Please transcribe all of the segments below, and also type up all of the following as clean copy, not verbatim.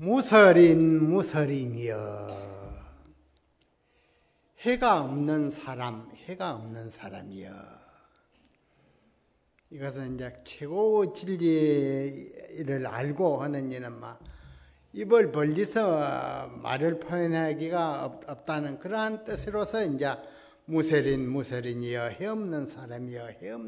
무설인이여 해가 없는 사람이여. 이것은 이제 최고 진리를 알고 하는 이는 입을 벌리서 말을 표현하기가 없다는 그러한 뜻으로서 이제 무설인이여 해 없는 사람이여.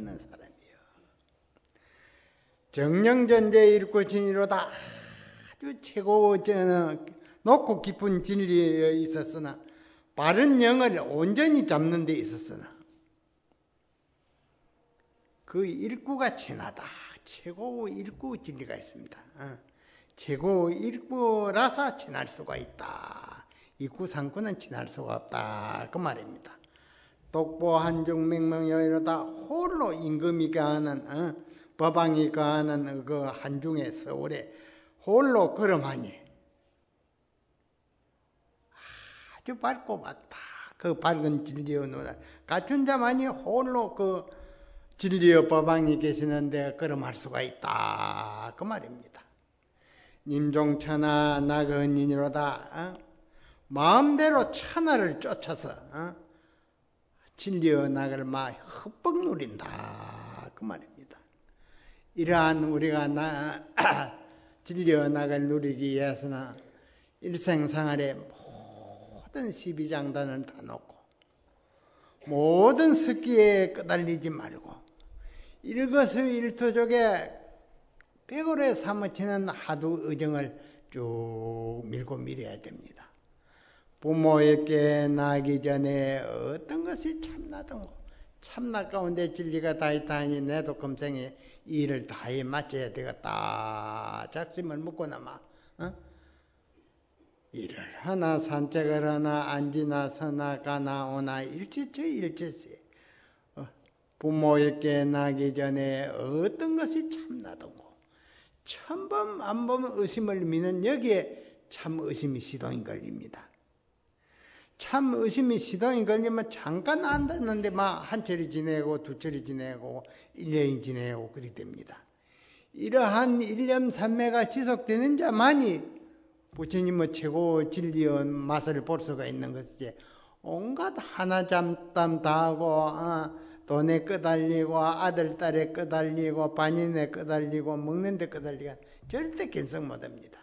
정령전제 읽고 진리로다 아주 최고 높고 깊은 진리에 있었으나 바른 영을 온전히 잡는 데 있었으나 그 일구가 지나다. 최고 일구 진리가 있습니다. 최고 일구라서 지날 수가 있다. 이구 상구는 지날 수가 없다. 그 말입니다. 독보 한중 맹명여이로다 홀로 임금이 가하는 법왕이 가하는 그 한중의 서울에 홀로 걸음하니 아주 밝고 밝다. 그 밝은 진리의 눈을 갖춘 자만이 홀로 그 진리의 법왕이 계시는데 걸음할 수가 있다. 그 말입니다. 님종천하 나그니로다 마음대로 천하를 쫓아서 진리의 낙을 흠뻑 누린다. 그 말입니다. 이러한 우리가 진리의 낙을 누리기 위해서는 일생생활에 모든 시비장단을 다 놓고 모든 습기에 끄달리지 말고 일거수일투족에 백오래 사무치는 하두 의정을 쭉 밀고 밀어야 됩니다. 부모에게 나기 전에 어떤 것이 참나든고 참나 가운데 진리가 다 있다니 내도 금생에 이 일을 다해 마쳐야 되겠다. 작심을 묻고 일을 하나 산책을 하나 앉으나 서나 가나 오나 일치치 부모에게 나기 전에 어떤 것이 참나든고 천번 만번 의심을 미는 여기에 참 의심이 시동이 걸립니다. 참 의심이 시동이 걸리면 잠깐 안됐는데 한 철이 지내고 두 철이 지내고 1년이 지내고 그리 됩니다. 이러한 일념삼매가 지속되는 자만이 부처님의 최고 진리의 맛을 볼 수가 있는 것이지 온갖 하나 잠담 다 하고 돈에 끄달리고 아들 딸에 끄달리고 반인에 끄달리고 먹는 데 끄달리고 절대 견성 못합니다.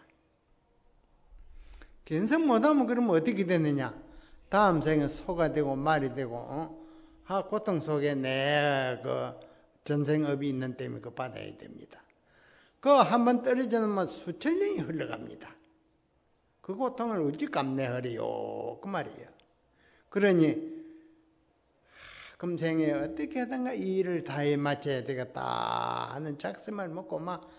견성 못하면 그러면 어떻게 되느냐? 다음 생에 소가 되고 말이 되고 고통 속에 내 전생업이 있는 때문에 받아야 됩니다. 한번 떨어지면 수천 년이 흘러갑니다. 그 고통을 어찌 감내하리요? 그 말이에요. 그러니 금생에 어떻게 하든가 이 일을 다해 마쳐야 되겠다 하는 작심을 먹고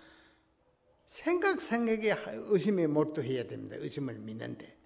생각에 의심에 몰두해야 됩니다. 의심을 믿는데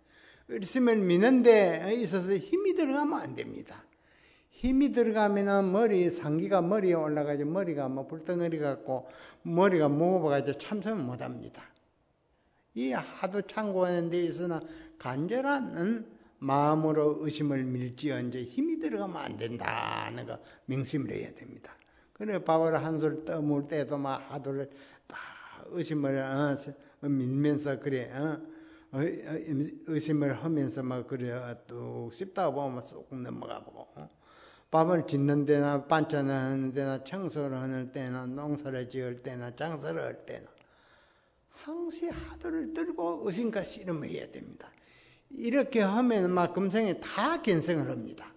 있어서 힘이 들어가면 안 됩니다. 힘이 들어가면은 상기가 머리에 올라가지고 머리가 불덩어리 같고 머리가 무거워가지고 참선을 못 합니다. 이 하도 참고하는 데 있으나 간절한 마음으로 의심을 밀지언정 힘이 들어가면 안 된다는 거 명심을 해야 됩니다. 그래 밥을 한술 떠물 때도 하도를 딱 의심을 밀면서 의심을 하면서 뚝 씹다 보면 쏙 넘어가 보고 밥을 짓는 데나 반찬을 하는 데나 청소를 하는 때나 농사를 지을 때나 장사를 할 때나 항시 하도를 들고 의심과 씨름을 해야 됩니다. 이렇게 하면 금생에 다 견성을 합니다.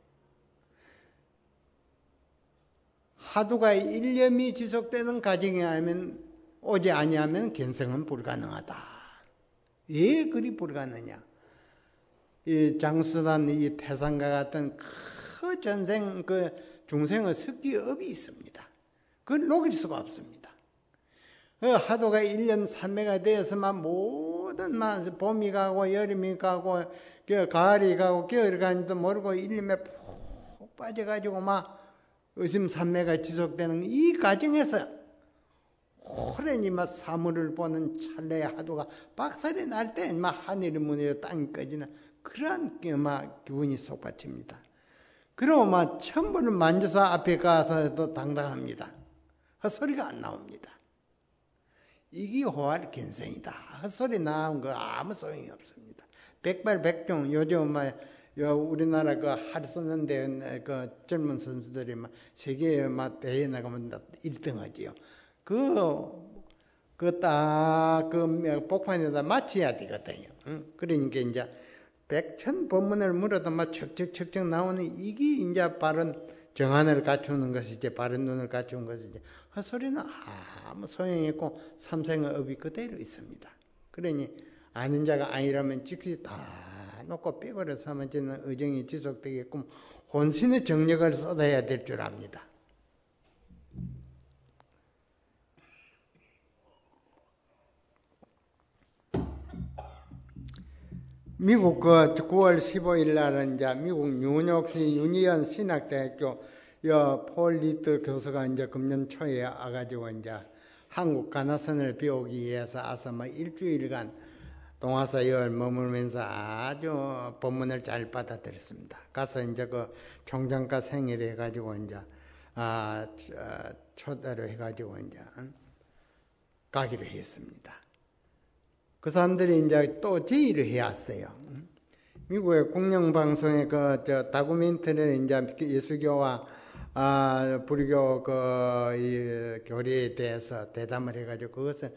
하도가 일념이 지속되는 가정에 오지 아니하면 견성은 불가능하다. 왜 그리 불가능하냐? 이 장수단 이 태산과 같은 그 전생 중생의 석기업이 있습니다. 그걸 녹일 수가 없습니다. 하도가 일념삼매가 되어서만 모든 봄이 가고 여름이 가고 가을이 가고 겨울이 가는지도 모르고 일념에 푹 빠져가지고 의심삼매가 지속되는 이 과정에서 오랜 사물을 보는 찰나의 하도가 박살이 날 때 하늘이 무너져 땅이 꺼지는 그러한 기분이 속받칩니다. 그러고 천부를 만주사 앞에 가서도 당당합니다. 그 소리가 안 나옵니다. 이기호할 견성이다. 헛소리 나온 거 아무 소용이 없습니다. 백발백중 요즘 우리나라 그 할 쏘는데 그 젊은 선수들이 막 세계에 막 대회 나가면 1등하지요. 그 복판에다 맞춰야 되거든요. 그러니까 이제 백천 법문을 물어도 막 척척척척 나오는 이게 이제 바른 정안을 갖추는 것이지, 바른 눈을 갖추는 것이지. 헛소리는 아무 소용이 없고 삼생의 업이 그대로 있습니다. 그러니 아는 자가 아니라면 즉시 다 놓고 빼고를 삼은 저는 의정이 지속되게끔 혼신의 정력을 쏟아야 될 줄 압니다. 미국 그 9월 15일 날은 이제 미국 뉴욕시 유니언 신학대학교 폴 리트 교수가 이제 금년 초에 와가지고 이제 한국 가나선을 배우기 위해서 와서 뭐 일주일간 동화사열 머물면서 아주 법문을 잘 받아들였습니다. 가서 이제 그 총장과 생일을 해가지고 이제 초대를 해가지고 이제 가기로 했습니다. 그 사람들이 이제 또 제의를 해왔어요. 미국의 공영방송의 다큐멘터리를 이제 예수교와 불교 이 교리에 대해서 대담을 해가지고 그것을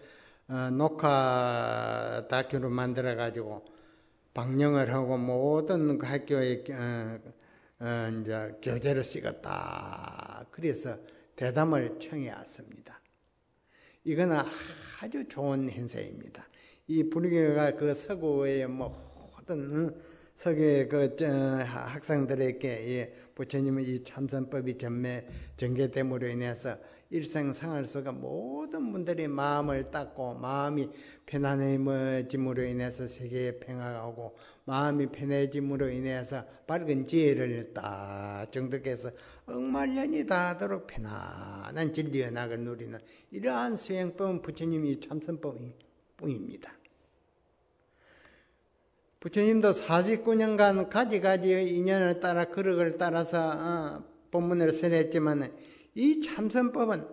녹화 다큐로 만들어가지고 방영을 하고 모든 그 학교에 이제 교재로 찍었다. 그래서 대담을 청해 왔습니다. 이거는 아주 좋은 행사입니다. 이 불교가 그 서구의 모든 서구의 그 학생들에게 부처님의 이 참선법이 전개됨으로 인해서 일생생활 속에 모든 분들이 마음을 닦고 마음이 편안해짐으로 인해서 세계에 평화가 오고 마음이 편해짐으로 인해서 밝은 지혜를 딱 정득해서 억만년이 닿도록 편안한 진리의 낙을 누리는 이러한 수행법은 부처님이 참선법이 뿐입니다. 부처님도 49년간 가지가지의 인연을 따라 그릇을 따라서 법문을 설했지만 이 참선법은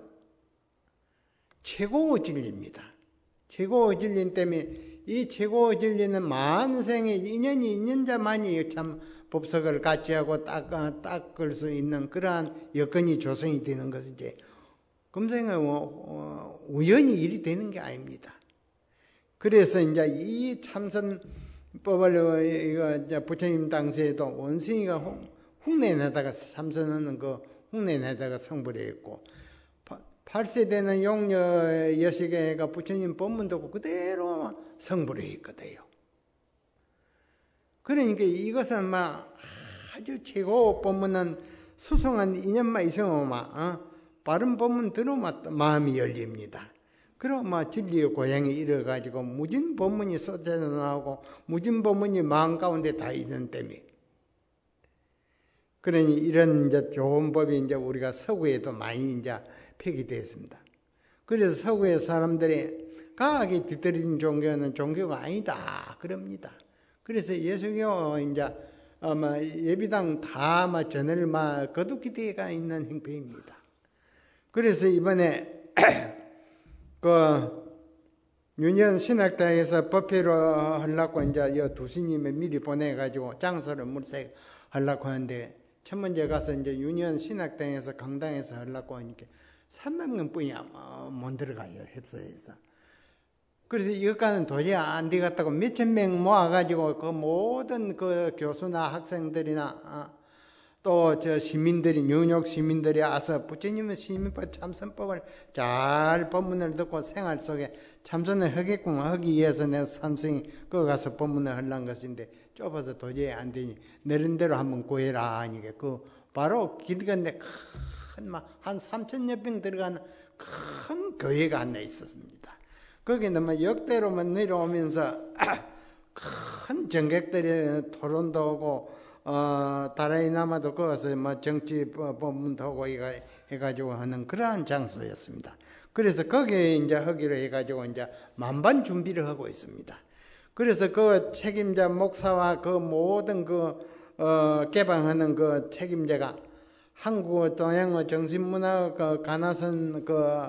최고의 진리입니다. 최고의 진리 때문에 이 최고의 진리는 만생의 인연자만이 참 법석을 같이 하고 닦을 수 있는 그러한 여건이 조성이 되는 것이지 금생의 우연히 일이 되는 게 아닙니다. 그래서 이제 이 참선법을 이제 부처님 당시에도 원숭이가 흉내내다가 참선하는 그 흉내내다가 성불해 있고 8세 되는 용녀 여시계가 부처님 법문 듣고 그대로 성불해 있거든요. 그러니까 이것은 막 아주 최고 법문은 수송한 인연만 있으면 바른 법문 들으면 마음이 열립니다. 그럼 진리의 고향에 이르가지고 무진 법문이 쏟아져 나오고 무진 법문이 마음 가운데 다 있는 때문에 그러니 이런 이제 좋은 법이 이제 우리가 서구에도 많이 이제 폐기되었습니다. 그래서 서구의 사람들이 과학이 뒤떨어진 종교는 종교가 아니다 그럽니다. 그래서 예수교 이제 예비당 다 전을 거두기 되가 있는 형편입니다. 그래서 이번에 유니언 신학당에서 법회로 하려고 이제 두 스님을 미리 보내가지고 장소를 물색하려고 하는데 첫 번째 가서 이제 유니언 신학당에서 강당에서 하려고 하니까 300명 뿐이 못 들어가요, 협소해서. 그래서 이것과는 도저히 안 되겠다고 몇천 명 모아가지고 그 모든 그 교수나 학생들이나 또 시민들이 뉴욕 시민들이 와서 부처님의 시민법 참선법을 잘 법문을 듣고 생활 속에 참선을 하게끔 하기 위해서 내가 삼성이 거기 가서 법문을 하려는 것인데 좁아서 도저히 안 되니 내린 대로 한번 구해라 하니까 바로 길 건데 한 3,000여 명 들어가는 큰 교회가 하나 있었습니다. 거기는 역대로만 내려오면서 큰 정객들이 토론도 하고 다라이나마도 거기서 정치 법문도 하고 해가지고 하는 그러한 장소였습니다. 그래서 거기에 이제 하기로 해가지고 이제 만반 준비를 하고 있습니다. 그래서 그 책임자 목사와 그 모든 개방하는 그 책임자가 한국어 동양어 정신문화 가나선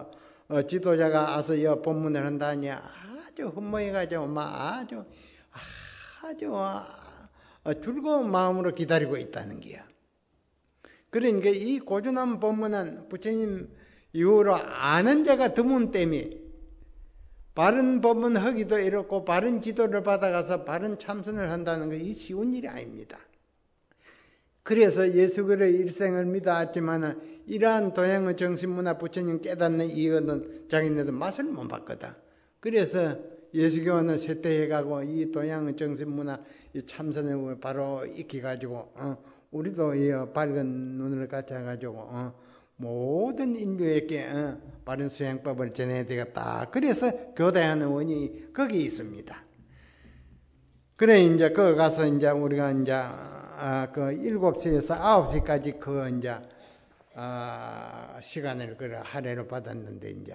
지도자가 와서 이 법문을 한다니 아주 흠모해가지고 막 아주 즐거운 마음으로 기다리고 있다는 게야. 그러니까 이 고준한 법문은 부처님 이후로 아는 자가 드문 때문에 바른 법문 하기도 이렇고 바른 지도를 받아가서 바른 참선을 한다는 것이 쉬운 일이 아닙니다. 그래서 예수의 일생을 믿어왔지만 이러한 도양의 정신문화 부처님 깨닫는 이거는 자기네들 맛을 못 봤거든. 그래서 예수교는 쇠퇴해가고 이 도양의 정신문화 이 참선을 바로 익혀가지고 우리도 이 밝은 눈을 갖춰가지고 모든 인류에게 바른 수행법을 전해야 되겠다. 그래서 교대하는 원이 거기 있습니다. 그래 이제 거기 가서 이제 우리가 이제 그 7시에서 9시까지 그 이제 시간을 그 할애로 받았는데 이제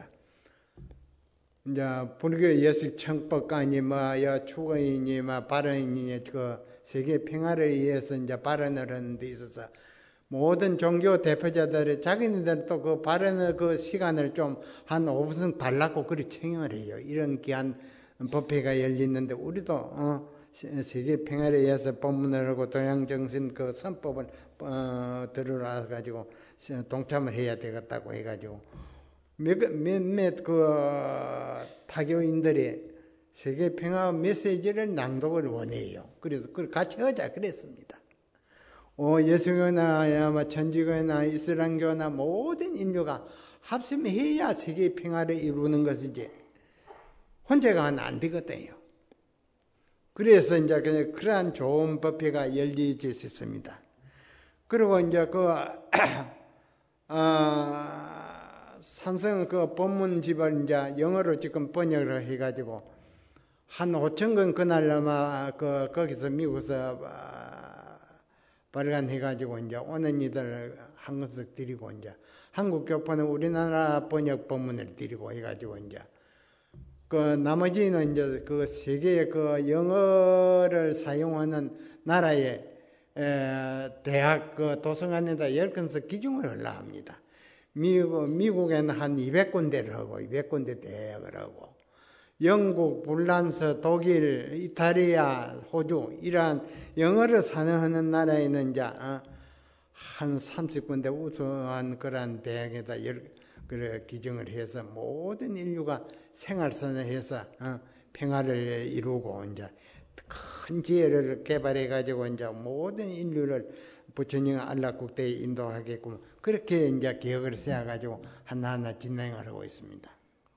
불교 예식 청법관이 추구인이 발언이니 그 세계 평화를 위해서 이제 발언을 하는 데 있어서 모든 종교 대표자들이 자기네들 또 그 발언의 그 시간을 좀 한 5분 달라고 그리 청용을 해요. 이런 귀한 법회가 열리는데 우리도 세계 평화를 위해서 법문을 하고 도양정신 그 선법을 들으러 가지고 동참을 해야 되겠다고 해가지고 몇몇 그 타교인들이 세계 평화 메시지를 낭독을 원해요. 그래서 그걸 같이 하자 그랬습니다. 예수교나 천주교나 이슬람교나 모든 인류가 합심해야 세계 평화를 이루는 것이지 혼자가 하면 안 되거든요. 그래서 이제 그러한 좋은 법회가 열리지 싶습니다. 그리고 이제 산성 그 법문집을 이제 영어로 지금 번역을 해가지고 한 5,000권 그날 아마 거기서 미국에서 발간해가지고 이제 오는 이들 한 권씩 드리고 이제 한국 교포는 우리나라 번역 법문을 드리고 해가지고 이제 나머지는 이제 그 세계의 그 영어를 사용하는 나라의 대학 그 도서관에다 10권씩 기증을 하려 합니다. 미국에는 한 200군데를 하고 200군데 대학을 하고 영국, 불란서, 독일, 이탈리아, 호주 이러한 영어를 사용하는 나라에는 이제 한 30군데 우수한 그런 대학에다 기증을 해서 모든 인류가 생활선을 해서 평화를 이루고 이제 큰 지혜를 개발해 가지고 이제 모든 인류를 부처님 안락국대에 인도하게끔 그렇게 이제 계획을 세워 가지고 하나하나 진행을 하고 있습니다.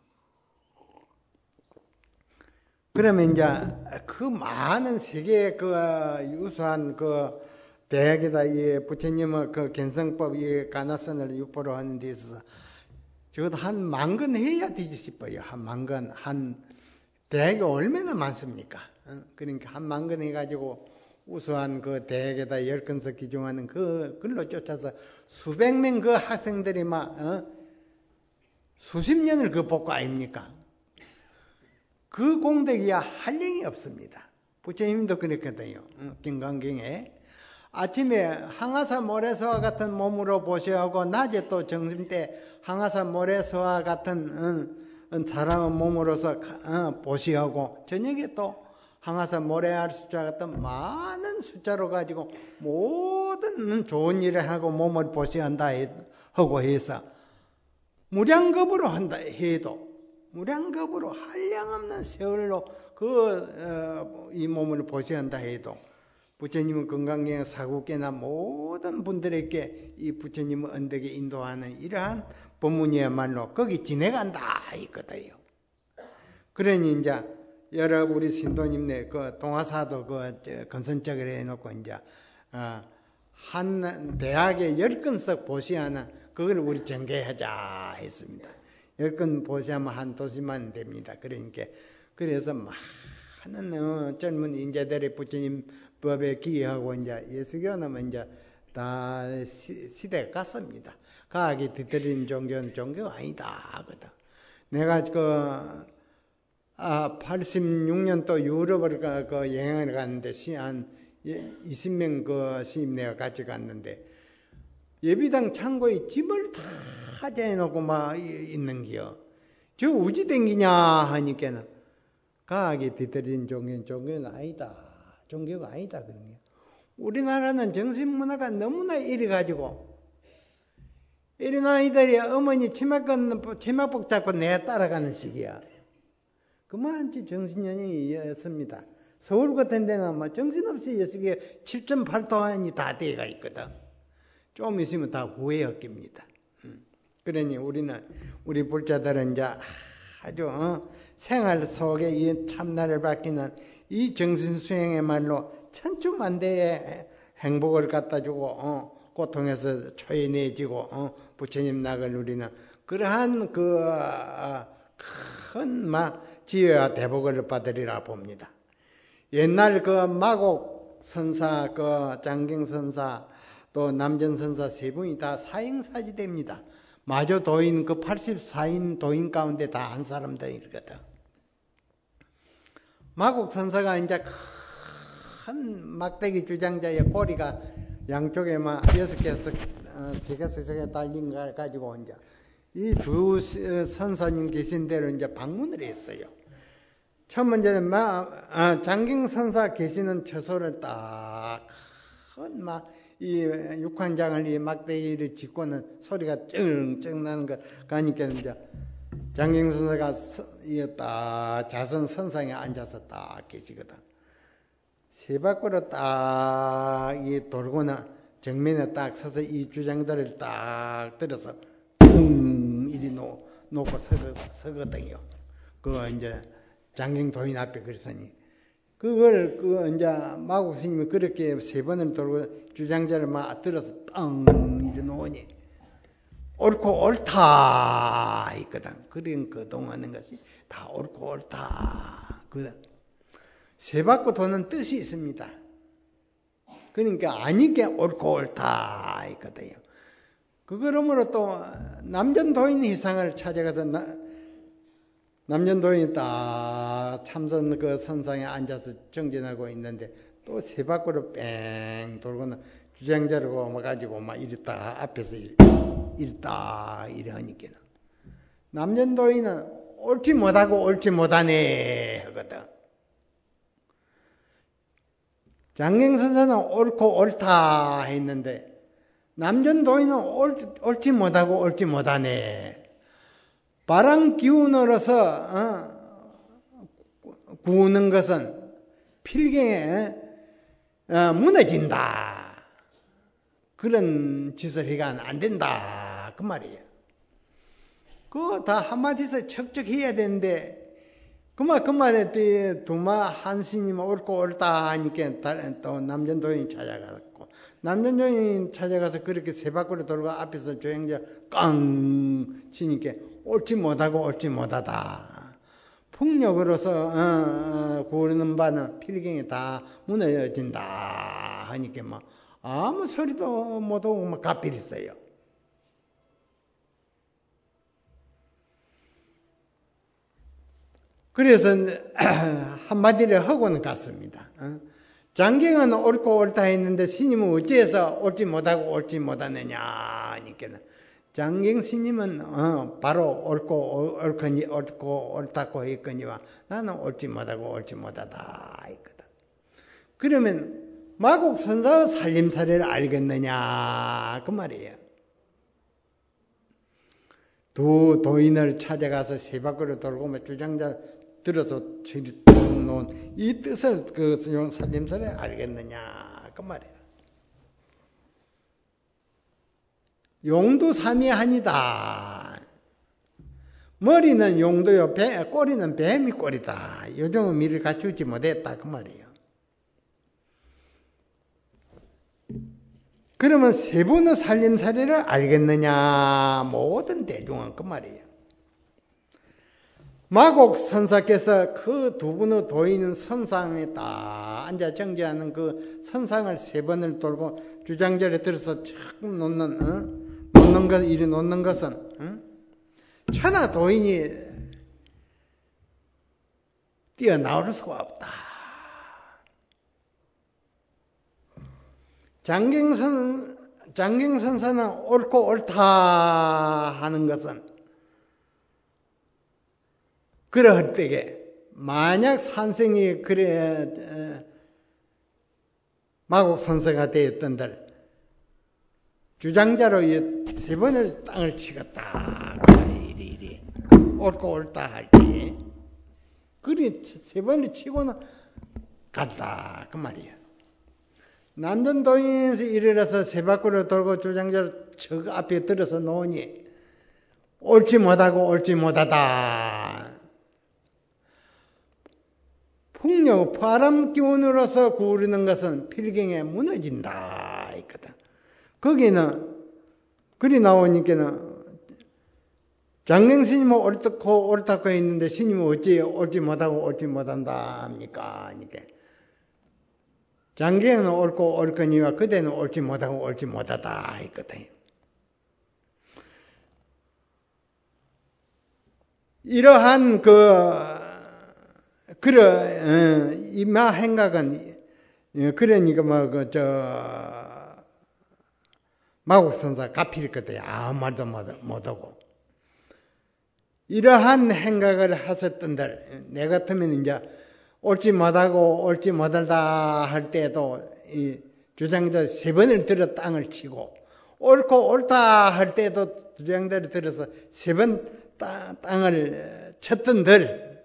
그러면 이제 그 많은 세계의 그 유수한 그 대학에다 이 부처님의 그 견성법 이 가나선을 유포로 하는 데 있어서 적어도 한 10,000권 해야 되지 싶어요. 한 10,000권. 한 대학이 얼마나 많습니까? 그러니까 한 10,000권 해가지고 우수한 그 대학에다 10권씩 기증하는 그걸로 쫓아서 수백 명 그 학생들이 수십 년을 그 복고 아닙니까? 그 공덕이야 한량이 없습니다. 부처님도 그랬거든요. 김강경에 아침에 항아사 모래소와 같은 몸으로 보시하고 낮에 또 점심 때 항아사 모래소와 같은 사람의 몸으로서 보시하고 저녁에 또 항아사 모래알 숫자 같은 많은 숫자로 가지고 모든 좋은 일을 하고 몸을 보시한다 하고 해서 무량겁으로 한다 해도 무량겁으로 한량없는 세월로 이 몸을 보시한다 해도 부처님은 건강경 사국계나 모든 분들에게 이 부처님의 언덕에 인도하는 이러한 법문이야말로 거기 지내간다 있거든요. 그러니 이제 여러 우리 신도님네 그 동화사도 건선적을 해놓고 이제 한 대학에 10권씩 보시하는 그걸 우리 전개하자 했습니다. 10권 보시하면 한 도시만 됩니다. 그러니까 그래서 많은 젊은 인재들이 부처님 법에 기여하고 이제 예수교는 이제 다 시대가 갔습니다. 과학이 뒤틀린 종교는 종교가 아니다 하거든. 내가 86년도 유럽을 여행을 갔는데 한 20명 그 시임 내가 같이 갔는데 예비당 창고에 짐을 다 재놓고 막 있는 게요. 저 우지 댕기냐 하니까는 과학에 뒤떨어진 종교는 아니다. 종교가 아니다. 그런 게. 우리나라는 정신문화가 너무나 이래가지고 이런 아이들이 어머니 치마복 잡고 내 따라가는 식이야. 그만치 정신연령이었습니다. 서울 같은 데는 뭐 정신없이 예수께 7.8도안이 다 되어가 있거든. 좀 있으면 다 후회였깁니다. 그러니 우리 불자들은 이제 아주 생활 속에 이 참나를 밝히는 이 정신수행의말로 천추만대의 행복을 갖다주고 고통에서 초연해지고 부처님 낙을 누리는 그러한 큰 지혜와 대복을 받으리라 봅니다. 옛날 마곡 선사, 장경 선사, 또 남전 선사 세 분이 다 사형사지됩니다. 마저 도인 84인 도인 가운데 다 한 사람들이거든. 마곡 선사가 이제 큰 막대기 주장자의 꼬리가 양쪽에 6개에서 3개 달린 걸 가지고 이제 이 두 선사님 계신 대로 이제 방문을 했어요. 첫 번째는 장경 선사 계시는 처소를 딱 큰 이 육환장을 이 막대기를 짚고는 소리가 쨍쨍 나는 거 가니까 이제 장경 선사가 딱 자선 선상에 앉아서 딱 계시거든. 세 바퀴로 딱 돌고는 정면에 딱 서서 이 주장들을 딱 들어서 이리 놓고 서거든요. 이제 장경 도인 앞에 그랬으니 그걸 이제 마곡 스님이 그렇게 3번을 돌고 주장자를 들어서 이리 놓으니 옳고 옳다 있거든. 그런 거동하는 것이 다 옳고 옳다. 세 바퀴 도는 뜻이 있습니다. 그러니까 아니게 옳고 옳다 있거든요. 그러므로 또 남전도인 희상을 찾아가서 남전도인이 딱 참선 선상에 앉아서 정진하고 있는데 또 세 바퀴로 뺑 돌고는 주장자를 가지고 이랬다 앞에서 이랬다 이래 하니까 남전도인은 옳지 못하고 옳지 못하네 하거든. 장경선사는 옳고 옳다 했는데 남전도인은 옳지 못하고 옳지 못하네. 바람 기운으로서 구우는 것은 필경에 무너진다. 그런 짓을 해가 안 된다. 그 말이에요. 그거 다 한마디에서 척척해야 되는데 그 말에 두마 한 스님 옳고 옳다 하니까 또 남전도인 찾아갔고 남전도인 찾아가서 그렇게 세 바퀴를 돌고 앞에서 조행자 깡 치니까 옳지 못하고 옳지 못하다. 풍력으로서 구르는 바는 필경이 다 무너진다 하니까 아무 소리도 못하고 가필했어요. 그래서 한마디를 하고는 갔습니다. 장경은 옳고 옳다 했는데 스님은 어째서 옳지 못하고 옳지 못하느냐 하니까 장경 스님은 바로 옳고 옳다고 했거니와 나는 옳지 못하고 옳지 못하다 했거든. 그러면 마곡 선사의 살림살이를 알겠느냐 그 말이에요. 두 도인을 찾아가서 세 바퀴를 돌고 주장자 들어서 저리 놓은 이 뜻을 살림살이를 알겠느냐 그 말이에요. 용도 삼위한이다. 머리는 용도요, 꼬리는 뱀이 꼬리다. 요즘은 미를 갖추지 못했다 그 말이에요. 그러면 세 분의 살림살이를 알겠느냐? 모든 대중은 그 말이에요. 마곡 선사께서 그 두 분의 도인 선상에 딱 앉아 정지하는 그 선상을 3번을 돌고 주장절에 들어서 촥 놓는 것은 천하 도인이 뛰어나올 수가 없다. 장경선사는 옳고 옳다 하는 것은 그러할 때에 만약 산성이 그래 마곡선서가 되었던들 주장자로 3번을 땅을 치겠다. 이리 옳고 옳다 할 때 그리 3번을 치고는 갔다 그 말이야. 남전도인에서 일어나서 세 바퀴로 돌고 주장자로 저 앞에 들어서 놓으니 옳지 못하고 옳지 못하다. 풍력, 바람 기운으로서 구르는 것은 필경에 무너진다. 있거든. 거기는 글이 나오니까는 장령 스님은 옳다고 했는데 스님은 어찌 옳지 못하고 옳지 못한다 합니까? 하니까 장경은 옳고 옳거니와 그대는 옳지 못하고 옳지 못하다 했거든. 이러한 이마 행각은 그러니까 마곡선사 가필거든. 아무 말도 못하고 이러한 행각을 하셨던들 내 같으면 이제 옳지 못하고 옳지 못하다 할 때도 이 주장자 3번을 들어 땅을 치고 옳고 옳다 할 때도 주장자를 들어서 3번 땅을 쳤던들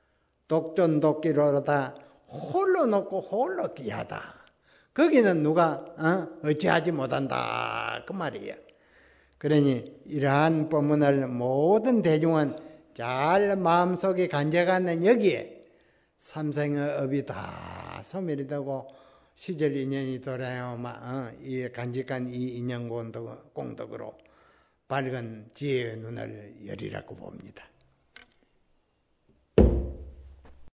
독존독기로다 홀로 놓고 홀로 귀하다. 거기는 누가 어찌하지 못한다 그 말이에요. 그러니 이러한 법문을 모든 대중은 잘 마음속에 간직하는 여기에 삼생의 업이 다 소멸이 되고 시절 인연이 돌아요. 이 간직한 이 인연 공덕으로 밝은 지혜의 눈을 열리라고 봅니다.